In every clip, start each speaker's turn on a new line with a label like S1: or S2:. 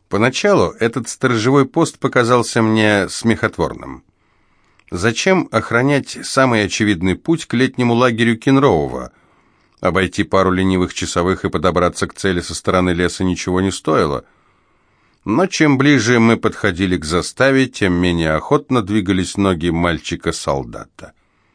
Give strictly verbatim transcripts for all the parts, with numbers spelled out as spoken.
S1: Поначалу этот сторожевой пост показался мне смехотворным. Зачем охранять самый очевидный путь к летнему лагерю Кенроува? Обойти пару ленивых часовых и подобраться к цели со стороны леса ничего не стоило. Но чем ближе мы подходили к заставе, тем менее охотно двигались ноги мальчика-солдата.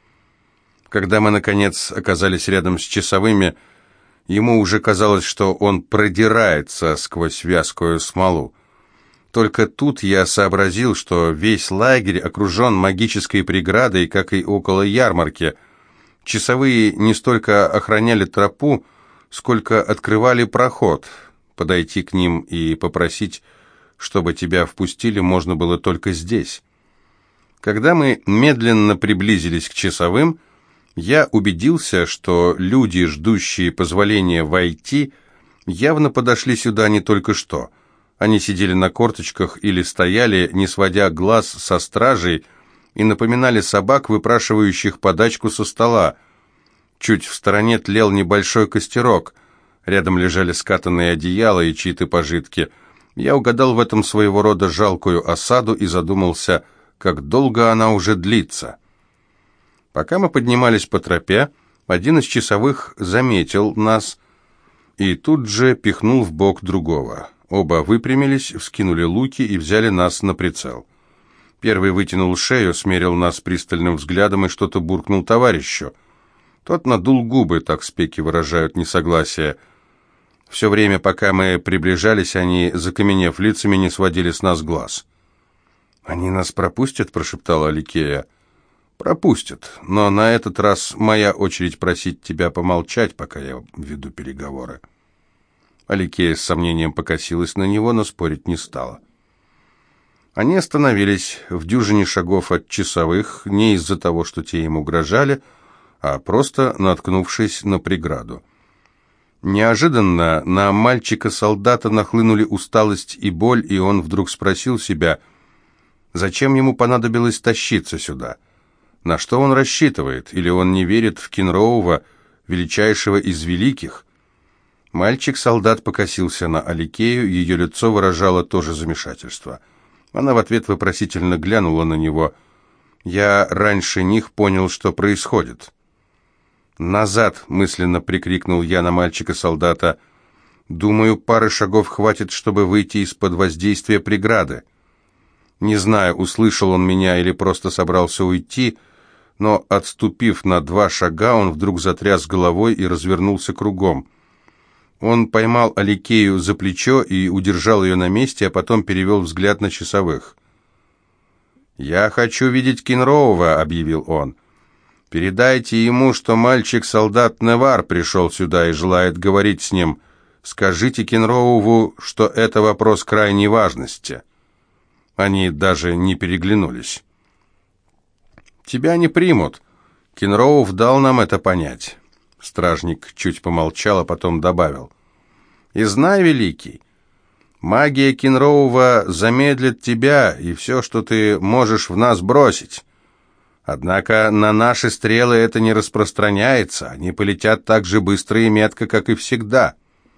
S1: Когда мы, наконец, оказались рядом с часовыми, ему уже казалось, что он продирается сквозь вязкую смолу. Только тут я сообразил, что весь лагерь окружен магической преградой, как и около ярмарки. Часовые не столько охраняли тропу, сколько открывали проход. Подойти к ним и попросить, чтобы тебя впустили, можно было только здесь. Когда мы медленно приблизились к часовым, я убедился, что люди, ждущие позволения войти, явно подошли сюда не только что. Они сидели на корточках или стояли, не сводя глаз со стражей, и напоминали собак, выпрашивающих подачку со стола. Чуть в стороне тлел небольшой костерок. Рядом лежали скатанные одеяла и чьи-то пожитки. Я угадал в этом своего рода жалкую осаду и задумался, как долго она уже длится. Пока мы поднимались по тропе, один из часовых заметил нас и тут же пихнул в бок другого. Оба выпрямились, вскинули луки и взяли нас на прицел. Первый вытянул шею, смерил нас пристальным взглядом и что-то буркнул товарищу. Тот надул губы, так спеки выражают несогласие. Все время, пока мы приближались, они, закаменев лицами, не сводили с нас глаз. «Они нас пропустят?» – прошептала Аликея. «Пропустят, но на этот раз моя очередь просить тебя помолчать, пока я веду переговоры». Аликея с сомнением покосилась на него, но спорить не стала. Они остановились в дюжине шагов от часовых, не из-за того, что те им угрожали, а просто наткнувшись на преграду. Неожиданно на мальчика-солдата нахлынули усталость и боль, и он вдруг спросил себя, зачем ему понадобилось тащиться сюда? На что он рассчитывает? Или он не верит в Кенроува, величайшего из великих? Мальчик-солдат покосился на Аликею, ее лицо выражало тоже замешательство. Она в ответ вопросительно глянула на него. Я раньше них понял, что происходит. «Назад!» — мысленно прикрикнул я на мальчика-солдата. «Думаю, пары шагов хватит, чтобы выйти из-под воздействия преграды». Не знаю, услышал он меня или просто собрался уйти, но, отступив на два шага, он вдруг затряс головой и развернулся кругом. Он поймал Аликею за плечо и удержал ее на месте, а потом перевел взгляд на часовых. «Я хочу видеть Кенроува», — объявил он. «Передайте ему, что мальчик-солдат Невар пришел сюда и желает говорить с ним. Скажите Кенроуву, что это вопрос крайней важности». Они даже не переглянулись. «Тебя не примут. Кенроув дал нам это понять». Стражник чуть помолчал, а потом добавил. «И знай, великий, магия Кенроува замедлит тебя и все, что ты можешь в нас бросить. Однако на наши стрелы это не распространяется, они полетят так же быстро и метко, как и всегда».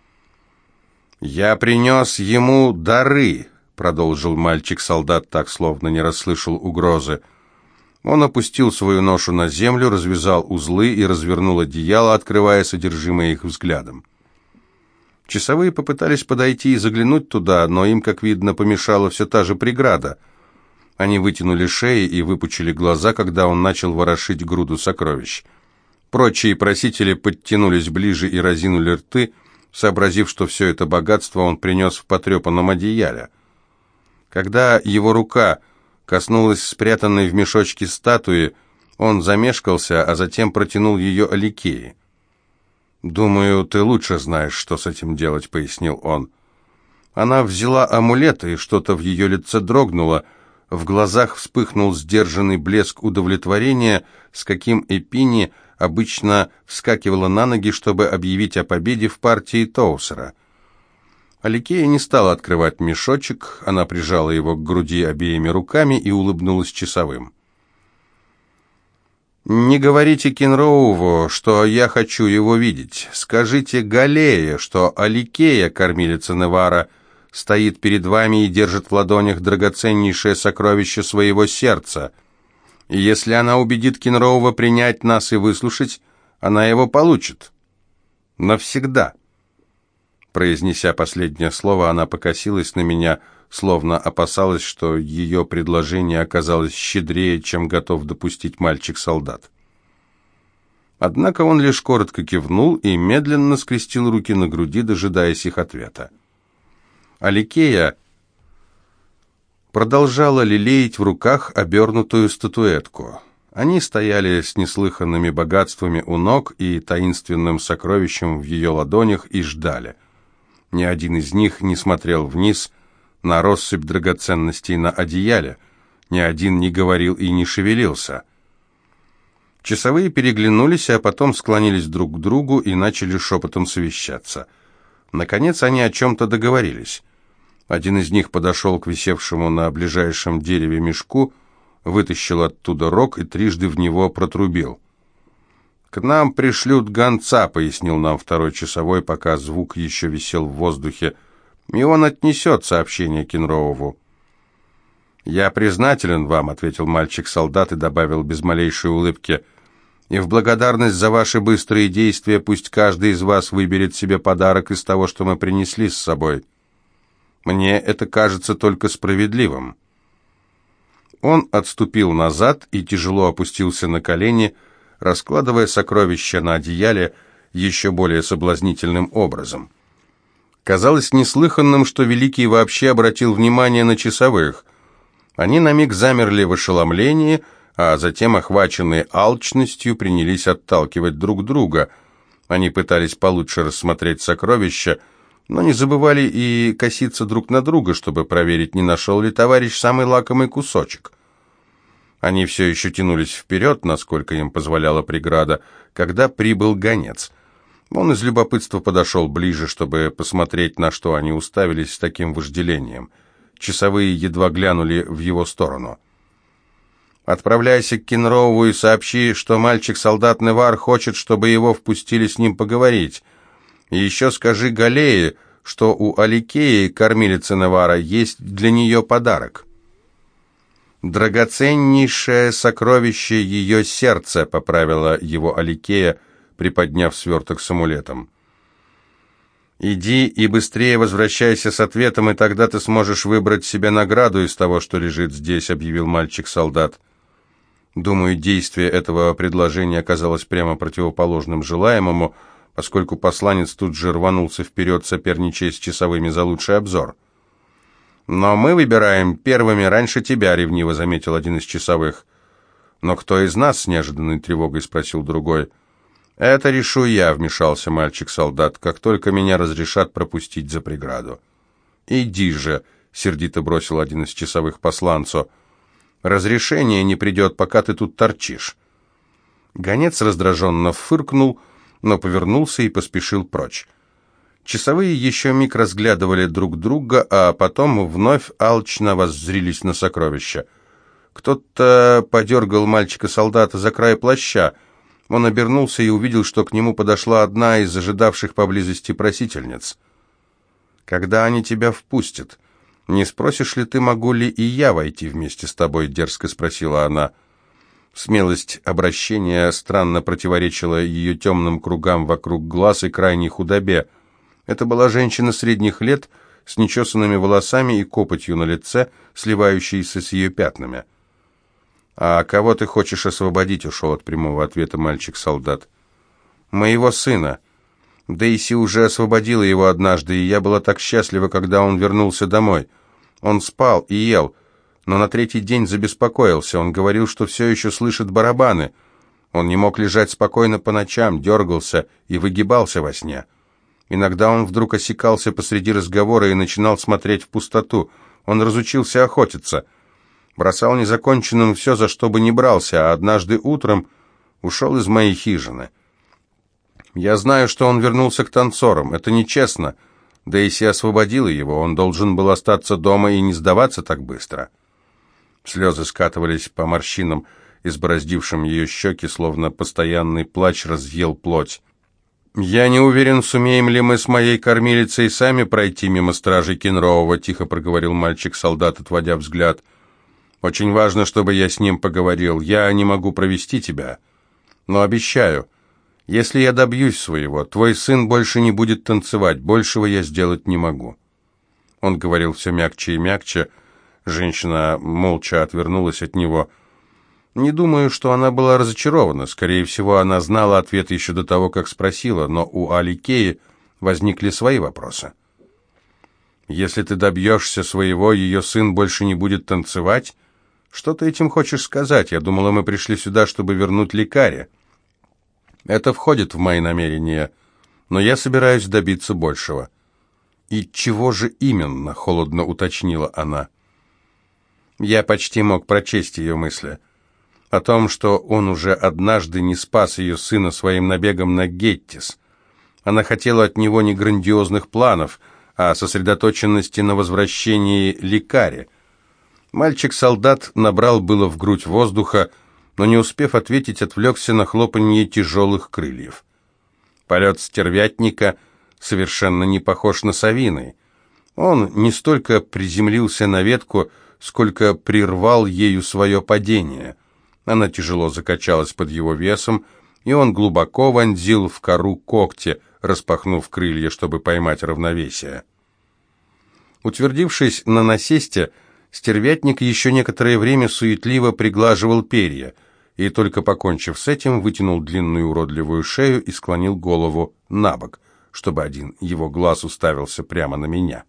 S1: «Я принес ему дары», — продолжил мальчик-солдат так, словно не расслышал угрозы. Он опустил свою ношу на землю, развязал узлы и развернул одеяло, открывая содержимое их взглядом. Часовые попытались подойти и заглянуть туда, но им, как видно, помешала все та же преграда. Они вытянули шеи и выпучили глаза, когда он начал ворошить груду сокровищ. Прочие просители подтянулись ближе и разинули рты, сообразив, что все это богатство он принес в потрепанном одеяле. Когда его рука коснулась спрятанной в мешочке статуи, он замешкался, а затем протянул ее Аликее. «Думаю, ты лучше знаешь, что с этим делать», — пояснил он. Она взяла амулет, и что-то в ее лице дрогнуло. В глазах вспыхнул сдержанный блеск удовлетворения, с каким Эпини обычно вскакивала на ноги, чтобы объявить о победе в партии Тоусера. Аликея не стала открывать мешочек, она прижала его к груди обеими руками и улыбнулась часовым. «Не говорите Кенроуву, что я хочу его видеть. Скажите Галее, что Аликея, кормилица Невара, стоит перед вами и держит в ладонях драгоценнейшее сокровище своего сердца. И если она убедит Кенроува принять нас и выслушать, она его получит. Навсегда». Произнеся последнее слово, она покосилась на меня, словно опасалась, что ее предложение оказалось щедрее, чем готов допустить мальчик-солдат. Однако он лишь коротко кивнул и медленно скрестил руки на груди, дожидаясь их ответа. Аликея продолжала лелеять в руках обернутую статуэтку. Они стояли с неслыханными богатствами у ног и таинственным сокровищем в ее ладонях и ждали. Ни один из них не смотрел вниз на россыпь драгоценностей на одеяле, ни один не говорил и не шевелился. Часовые переглянулись, а потом склонились друг к другу и начали шепотом совещаться. Наконец они о чем-то договорились. Один из них подошел к висевшему на ближайшем дереве мешку, вытащил оттуда рог и трижды в него протрубил. «К нам пришлют гонца», — пояснил нам второй часовой, пока звук еще висел в воздухе, и он отнесет сообщение Кенроуву. «Я признателен вам», — ответил мальчик-солдат и добавил без малейшей улыбки, «и в благодарность за ваши быстрые действия пусть каждый из вас выберет себе подарок из того, что мы принесли с собой. Мне это кажется только справедливым». Он отступил назад и тяжело опустился на колени, раскладывая сокровища на одеяле еще более соблазнительным образом. Казалось неслыханным, что Великий вообще обратил внимание на часовых. Они на миг замерли в ошеломлении, а затем, охваченные алчностью, принялись отталкивать друг друга. Они пытались получше рассмотреть сокровища, но не забывали и коситься друг на друга, чтобы проверить, не нашел ли товарищ самый лакомый кусочек. Они все еще тянулись вперед, насколько им позволяла преграда, когда прибыл гонец. Он из любопытства подошел ближе, чтобы посмотреть, на что они уставились с таким вожделением. Часовые едва глянули в его сторону. «Отправляйся к Кенроуву и сообщи, что мальчик-солдат Невар хочет, чтобы его впустили с ним поговорить. И еще скажи Галее, что у Аликеи, кормилицы Невара, есть для нее подарок. Драгоценнейшее сокровище ее сердца», — поправила его Аликея, приподняв сверток с амулетом. «Иди и быстрее возвращайся с ответом, и тогда ты сможешь выбрать себе награду из того, что лежит здесь», — объявил мальчик-солдат. Думаю, действие этого предложения оказалось прямо противоположным желаемому, поскольку посланец тут же рванулся вперед, соперничая с часовыми за лучший обзор. «Но мы выбираем первыми раньше тебя», — ревниво заметил один из часовых. «Но кто из нас?» — с неожиданной тревогой спросил другой. «Это решу я», — вмешался мальчик-солдат, «как только меня разрешат пропустить за преграду». «Иди же», — сердито бросил один из часовых посланцу. «Разрешение не придет, пока ты тут торчишь». Гонец раздраженно фыркнул, но повернулся и поспешил прочь. Часовые еще миг разглядывали друг друга, а потом вновь алчно воззрились на сокровища. Кто-то подергал мальчика-солдата за край плаща. Он обернулся и увидел, что к нему подошла одна из ожидавших поблизости просительниц. «Когда они тебя впустят? Не спросишь ли ты, могу ли и я войти вместе с тобой?» — дерзко спросила она. Смелость обращения странно противоречила ее темным кругам вокруг глаз и крайней худобе. Это была женщина средних лет, с нечесанными волосами и копотью на лице, сливающейся с ее пятнами. «А кого ты хочешь освободить?» — ушел от прямого ответа мальчик-солдат. «Моего сына. Дейси уже освободила его однажды, и я была так счастлива, когда он вернулся домой. Он спал и ел, но на третий день забеспокоился. Он говорил, что все еще слышит барабаны. Он не мог лежать спокойно по ночам, дергался и выгибался во сне. Иногда он вдруг осекался посреди разговора и начинал смотреть в пустоту. Он разучился охотиться. Бросал незаконченным все, за что бы ни брался, а однажды утром ушел из моей хижины. Я знаю, что он вернулся к танцорам. Это нечестно. Дейси освободила его. Он должен был остаться дома и не сдаваться так быстро». Слезы скатывались по морщинам, избороздившим ее щеки, словно постоянный плач разъел плоть. «Я не уверен, сумеем ли мы с моей кормилицей сами пройти мимо стражей Кенроува», — тихо проговорил мальчик-солдат, отводя взгляд. «Очень важно, чтобы я с ним поговорил. Я не могу провести тебя, но обещаю, если я добьюсь своего, твой сын больше не будет танцевать, большего я сделать не могу». Он говорил все мягче и мягче. Женщина молча отвернулась от него. Не думаю, что она была разочарована. Скорее всего, она знала ответ еще до того, как спросила, но у Аликеи возникли свои вопросы. «Если ты добьешься своего, ее сын больше не будет танцевать? Что ты этим хочешь сказать? Я думала, мы пришли сюда, чтобы вернуть лекаря». «Это входит в мои намерения, но я собираюсь добиться большего». «И чего же именно?» — холодно уточнила она. Я почти мог прочесть ее мысли. О том, что он уже однажды не спас ее сына своим набегом на Геттис. Она хотела от него не грандиозных планов, а сосредоточенности на возвращении лекаря. Мальчик-солдат набрал было в грудь воздуха, но, не успев ответить, отвлекся на хлопанье тяжелых крыльев. Полет стервятника совершенно не похож на совиный. Он не столько приземлился на ветку, сколько прервал ею свое падение. Она тяжело закачалась под его весом, и он глубоко вонзил в кору когти, распахнув крылья, чтобы поймать равновесие. Утвердившись на насесте, стервятник еще некоторое время суетливо приглаживал перья, и только покончив с этим, вытянул длинную уродливую шею и склонил голову на бок, чтобы один его глаз уставился прямо на меня.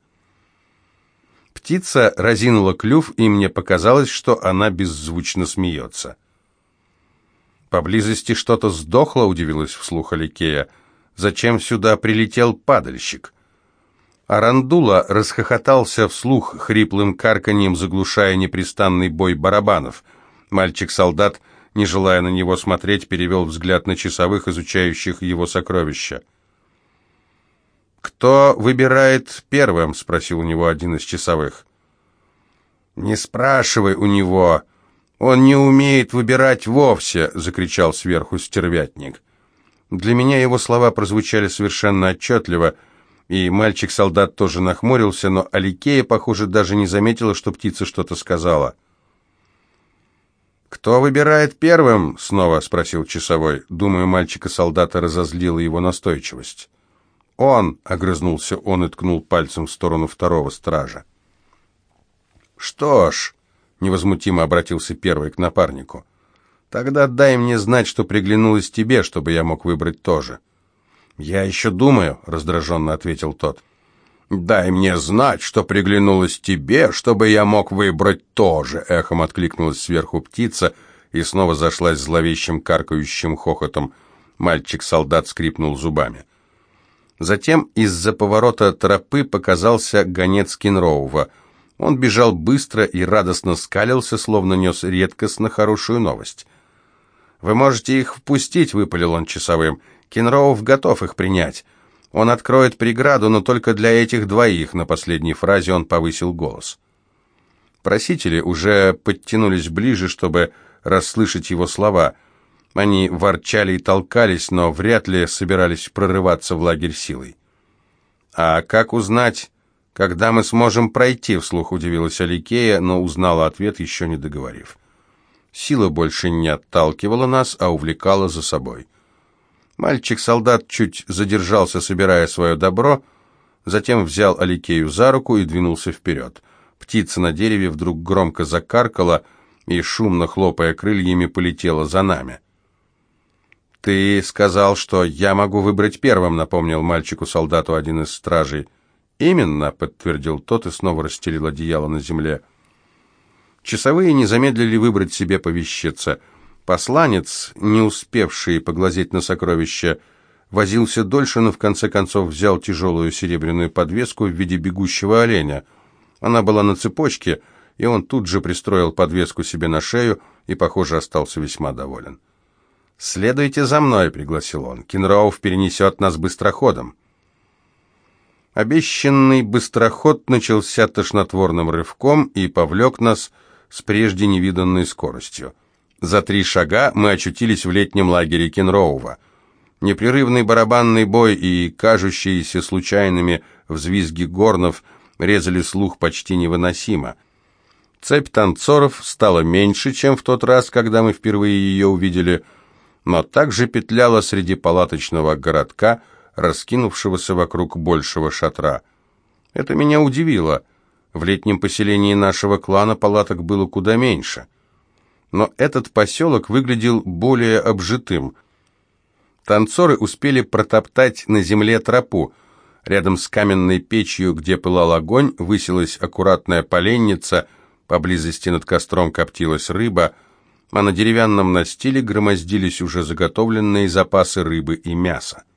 S1: Птица разинула клюв, и мне показалось, что она беззвучно смеется. «Поблизости что-то сдохло?» — удивилась вслух Аликея. «Зачем сюда прилетел падальщик?» Арандула расхохотался вслух хриплым карканьем, заглушая непрестанный бой барабанов. Мальчик-солдат, не желая на него смотреть, перевел взгляд на часовых, изучающих его сокровища. «Кто выбирает первым?» — спросил у него один из часовых. «Не спрашивай у него, он не умеет выбирать вовсе!» — закричал сверху стервятник. Для меня его слова прозвучали совершенно отчетливо, и мальчик-солдат тоже нахмурился, но Аликея, похоже, даже не заметила, что птица что-то сказала. «Кто выбирает первым?» — снова спросил часовой. Думаю, мальчика-солдата разозлила его настойчивость. «Он!» — огрызнулся он и ткнул пальцем в сторону второго стража. «Что ж», — невозмутимо обратился первый к напарнику, «тогда дай мне знать, что приглянулось тебе, чтобы я мог выбрать тоже». «Я еще думаю», — раздраженно ответил тот. «Дай мне знать, что приглянулось тебе, чтобы я мог выбрать тоже», — эхом откликнулась сверху птица и снова зашлась зловещим каркающим хохотом. Мальчик-солдат скрипнул зубами. Затем из-за поворота тропы показался гонец Кенроува. Он бежал быстро и радостно скалился, словно нес редкостно хорошую новость. «Вы можете их впустить», — выпалил он часовым. «Кенроув готов их принять. Он откроет преграду, но только для этих двоих», — на последней фразе он повысил голос. Просители уже подтянулись ближе, чтобы расслышать его слова. Они ворчали и толкались, но вряд ли собирались прорываться в лагерь силой. «А как узнать, когда мы сможем пройти?» — вслух удивилась Аликея, но узнала ответ, еще не договорив. Сила больше не отталкивала нас, а увлекала за собой. Мальчик-солдат чуть задержался, собирая свое добро, затем взял Аликею за руку и двинулся вперед. Птица на дереве вдруг громко закаркала и, шумно хлопая крыльями, полетела за нами. «Ты сказал, что я могу выбрать первым», — напомнил мальчику-солдату один из стражей. «Именно», — подтвердил тот и снова расстелил одеяло на земле. Часовые не замедлили выбрать себе по вещице. Посланец, не успевший поглазеть на сокровища, возился дольше, но в конце концов взял тяжелую серебряную подвеску в виде бегущего оленя. Она была на цепочке, и он тут же пристроил подвеску себе на шею и, похоже, остался весьма доволен. «Следуйте за мной», — пригласил он. «Кенроув перенесет нас быстроходом». Обещанный быстроход начался тошнотворным рывком и повлек нас с прежде невиданной скоростью. За три шага мы очутились в летнем лагере Кенроува. Непрерывный барабанный бой и кажущиеся случайными взвизги горнов резали слух почти невыносимо. Цепь танцоров стала меньше, чем в тот раз, когда мы впервые ее увидели, но также петляла среди палаточного городка, раскинувшегося вокруг большего шатра. Это меня удивило. В летнем поселении нашего клана палаток было куда меньше. Но этот поселок выглядел более обжитым. Танцоры успели протоптать на земле тропу. Рядом с каменной печью, где пылал огонь, высилась аккуратная поленница, поблизости над костром коптилась рыба, а на деревянном настиле громоздились уже заготовленные запасы рыбы и мяса.